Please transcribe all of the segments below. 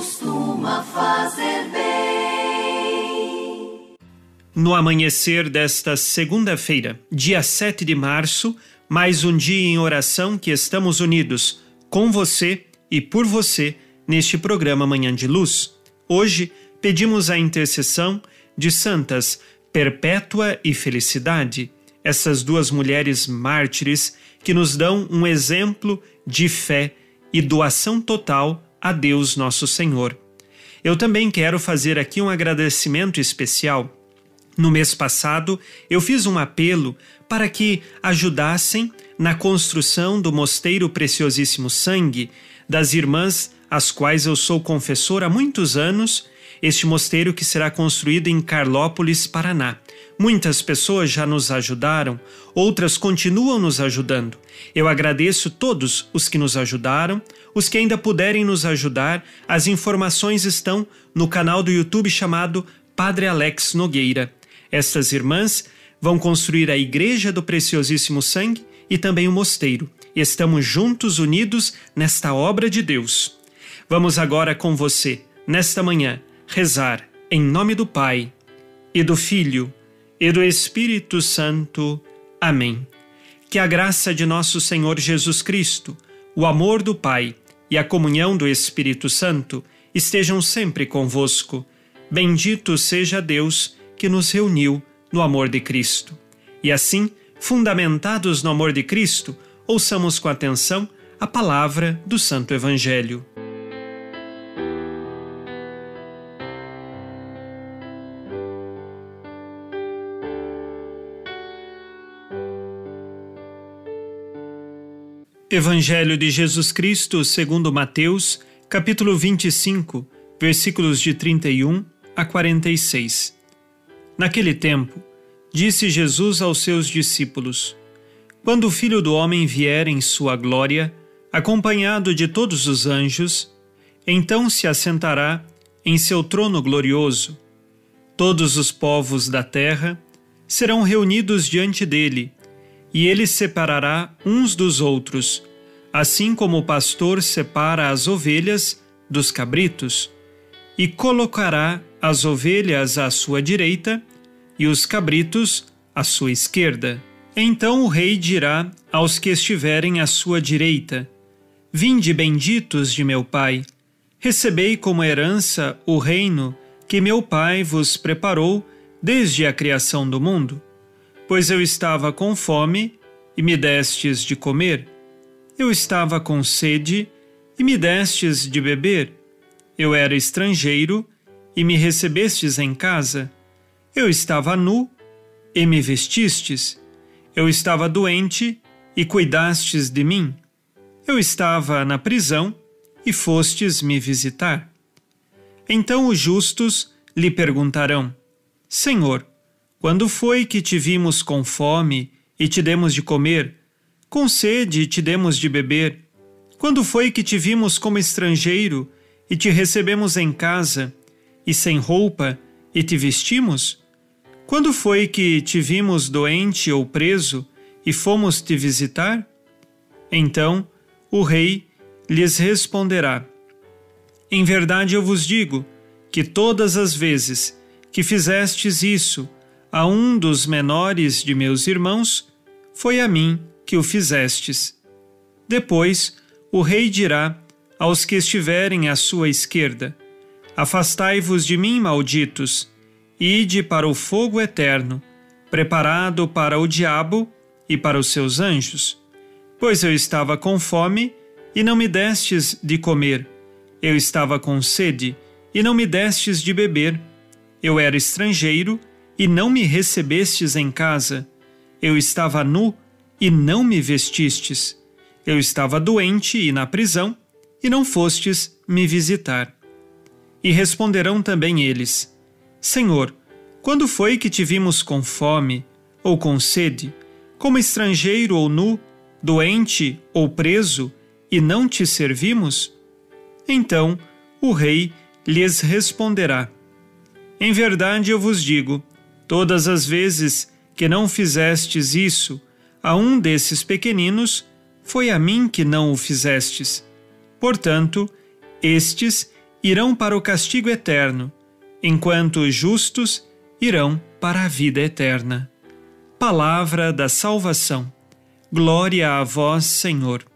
costuma fazer bem. No amanhecer desta segunda-feira, dia 7 de março, mais um dia em oração que estamos unidos com você e por você neste programa Manhã de Luz. Hoje pedimos a intercessão de Santas Perpétua e Felicidade, essas duas mulheres mártires que nos dão um exemplo de fé e doação total a Deus nosso Senhor. Eu também quero fazer aqui um agradecimento especial. No mês passado, eu fiz um apelo para que ajudassem na construção do Mosteiro Preciosíssimo Sangue das irmãs, as quais eu sou confessor há muitos anos, este mosteiro que será construído em Carlópolis, Paraná. Muitas pessoas já nos ajudaram, outras continuam nos ajudando. Eu agradeço todos os que nos ajudaram, os que ainda puderem nos ajudar. As informações estão no canal do YouTube chamado Padre Alex Nogueira. Estas irmãs vão construir a Igreja do Preciosíssimo Sangue e também o mosteiro. Estamos juntos, unidos nesta obra de Deus. Vamos agora com você, nesta manhã, rezar em nome do Pai e do Filho e do Espírito Santo. Amém. Que a graça de nosso Senhor Jesus Cristo, o amor do Pai e a comunhão do Espírito Santo estejam sempre convosco. Bendito seja Deus que nos reuniu no amor de Cristo. E assim, fundamentados no amor de Cristo, ouçamos com atenção a palavra do Santo Evangelho. Evangelho de Jesus Cristo segundo Mateus, capítulo 25, versículos de 31 a 46. Naquele tempo, disse Jesus aos seus discípulos: Quando o Filho do Homem vier em sua glória, acompanhado de todos os anjos, então se assentará em seu trono glorioso. Todos os povos da terra serão reunidos diante dele, e ele separará uns dos outros, assim como o pastor separa as ovelhas dos cabritos, e colocará as ovelhas à sua direita e os cabritos à sua esquerda. Então o rei dirá aos que estiverem à sua direita: Vinde, benditos de meu Pai, recebei como herança o reino que meu Pai vos preparou desde a criação do mundo. Pois eu estava com fome e me destes de comer. Eu estava com sede e me destes de beber. Eu era estrangeiro e me recebestes em casa. Eu estava nu e me vestistes. Eu estava doente e cuidastes de mim. Eu estava na prisão e fostes me visitar. Então os justos lhe perguntarão: Senhor, quando foi que te vimos com fome e te demos de comer, com sede e te demos de beber? Quando foi que te vimos como estrangeiro e te recebemos em casa, e sem roupa e te vestimos? Quando foi que te vimos doente ou preso e fomos te visitar? Então o rei lhes responderá: Em verdade eu vos digo que todas as vezes que fizestes isso a um dos menores de meus irmãos, foi a mim que o fizestes. Depois o rei dirá aos que estiverem à sua esquerda: Afastai-vos de mim, malditos, ide para o fogo eterno, preparado para o diabo e para os seus anjos. Pois eu estava com fome e não me destes de comer. Eu estava com sede e não me destes de beber. Eu era estrangeiro e não me recebestes em casa. Eu estava nu e não me vestistes. Eu estava doente e na prisão, e não fostes me visitar. E responderão também eles: Senhor, quando foi que te vimos com fome ou com sede, como estrangeiro ou nu, doente ou preso, e não te servimos? Então o rei lhes responderá: Em verdade eu vos digo, todas as vezes que não fizestes isso a um desses pequeninos, foi a mim que não o fizestes. Portanto, estes irão para o castigo eterno, enquanto os justos irão para a vida eterna. Palavra da salvação. Glória a vós, Senhor.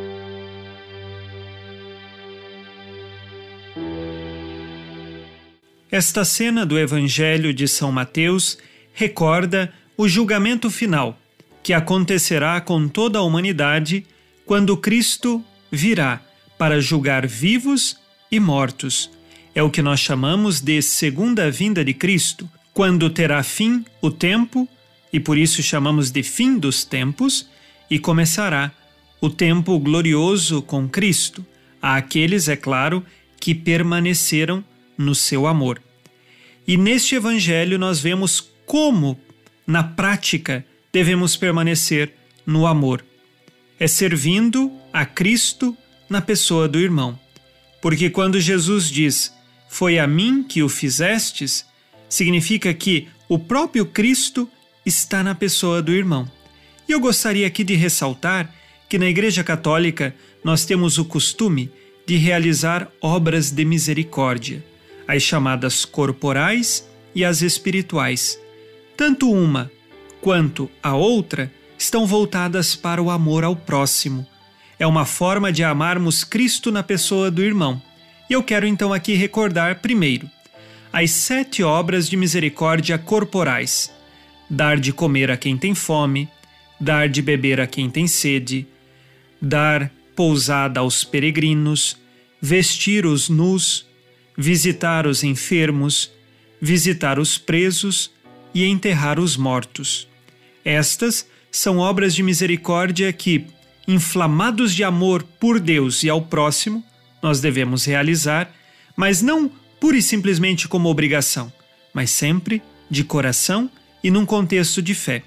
Esta cena do Evangelho de São Mateus recorda o julgamento final, que acontecerá com toda a humanidade quando Cristo virá para julgar vivos e mortos. É o que nós chamamos de segunda vinda de Cristo, quando terá fim o tempo, e por isso chamamos de fim dos tempos, e começará o tempo glorioso com Cristo, àqueles, é claro, que permaneceram no seu amor. E neste Evangelho nós vemos como, na prática, devemos permanecer no amor. É servindo a Cristo na pessoa do irmão. Porque quando Jesus diz, foi a mim que o fizestes, significa que o próprio Cristo está na pessoa do irmão. E eu gostaria aqui de ressaltar que na Igreja Católica nós temos o costume de realizar obras de misericórdia, as chamadas corporais e as espirituais. Tanto uma quanto a outra estão voltadas para o amor ao próximo. É uma forma de amarmos Cristo na pessoa do irmão. E eu quero então aqui recordar primeiro as 7 obras de misericórdia corporais: dar de comer a quem tem fome, dar de beber a quem tem sede, dar pousada aos peregrinos, vestir os nus, visitar os enfermos, visitar os presos e enterrar os mortos. Estas são obras de misericórdia que, inflamados de amor por Deus e ao próximo, nós devemos realizar, mas não pura e simplesmente como obrigação, mas sempre de coração e num contexto de fé.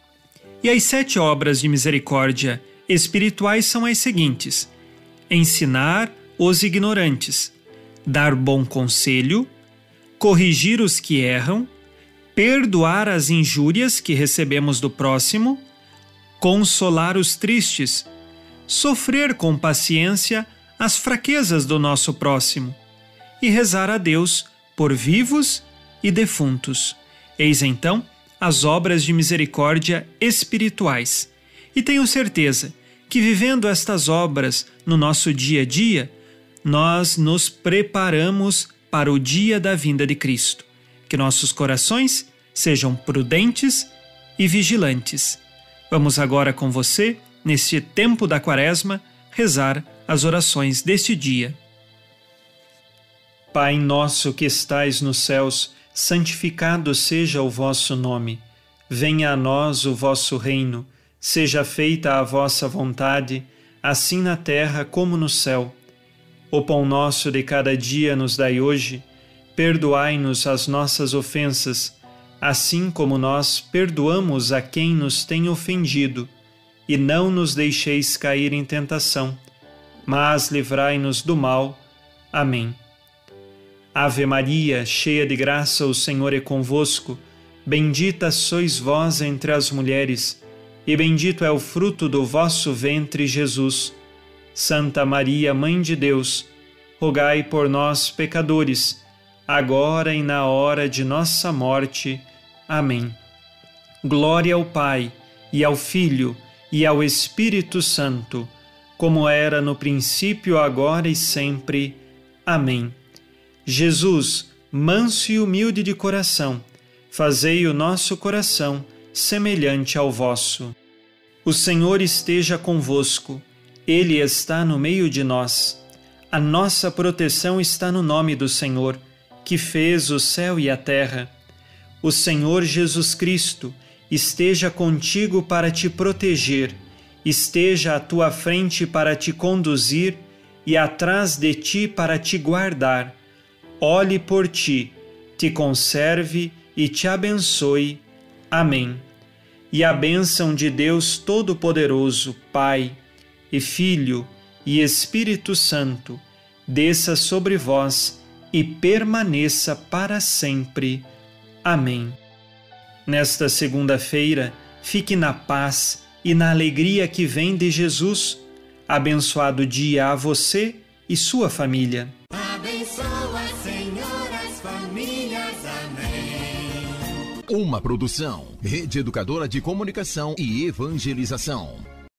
E as 7 obras de misericórdia espirituais são as seguintes: ensinar os ignorantes, dar bom conselho, corrigir os que erram, perdoar as injúrias que recebemos do próximo, consolar os tristes, sofrer com paciência as fraquezas do nosso próximo e rezar a Deus por vivos e defuntos. Eis então as obras de misericórdia espirituais. E tenho certeza que vivendo estas obras no nosso dia a dia, nós nos preparamos para o dia da vinda de Cristo. Que nossos corações sejam prudentes e vigilantes. Vamos agora com você, neste tempo da Quaresma, rezar as orações deste dia. Pai nosso que estais nos céus, santificado seja o vosso nome. Venha a nós o vosso reino. Seja feita a vossa vontade, assim na terra como no céu. O pão nosso de cada dia nos dai hoje. Perdoai-nos as nossas ofensas, assim como nós perdoamos a quem nos tem ofendido. E não nos deixeis cair em tentação, mas livrai-nos do mal. Amém. Ave Maria, cheia de graça, o Senhor é convosco. Bendita sois vós entre as mulheres, e bendito é o fruto do vosso ventre, Jesus. Santa Maria, Mãe de Deus, rogai por nós, pecadores, agora e na hora de nossa morte. Amém. Glória ao Pai, e ao Filho, e ao Espírito Santo, como era no princípio, agora e sempre. Amém. Jesus, manso e humilde de coração, fazei o nosso coração semelhante ao vosso. O Senhor esteja convosco, Ele está no meio de nós. A nossa proteção está no nome do Senhor, que fez o céu e a terra. O Senhor Jesus Cristo esteja contigo para te proteger, esteja à tua frente para te conduzir e atrás de ti para te guardar. Olhe por ti, te conserve e te abençoe. Amém. E a bênção de Deus Todo-Poderoso, Pai, e Filho, e Espírito Santo, desça sobre vós e permaneça para sempre. Amém. Nesta segunda-feira, fique na paz e na alegria que vem de Jesus. Abençoado dia a você e sua família. pessoas, Senhor, as famílias. Amém. Uma produção, Rede Educadora de Comunicação e Evangelização.